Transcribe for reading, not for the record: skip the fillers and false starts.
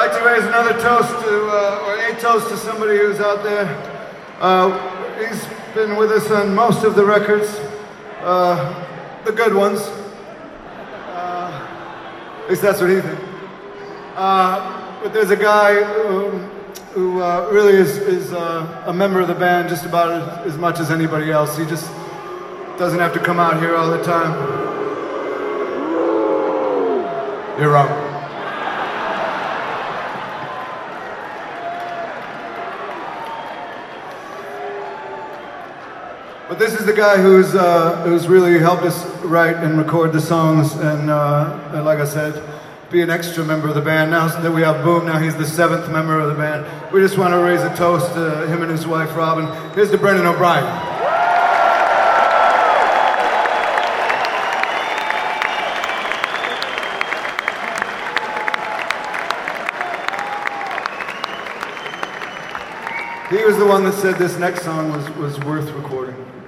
like to raise another toast to, or a toast to somebody who's out there. He's been with us on most of the records, the good ones. At least that's what he thinks. But there's a guy who really is a member of the band just about as much as anybody else. He just doesn't have to come out here all the time. You're wrong. But this is the guy who's really helped us write and record the songs, and like I said, be an extra member of the band. Now that we have Boom, now he's the 7th member of the band. We just want to raise a toast to him and his wife, Robin. Here's to Brendan O'Brien. He was the one that said this next song was worth recording.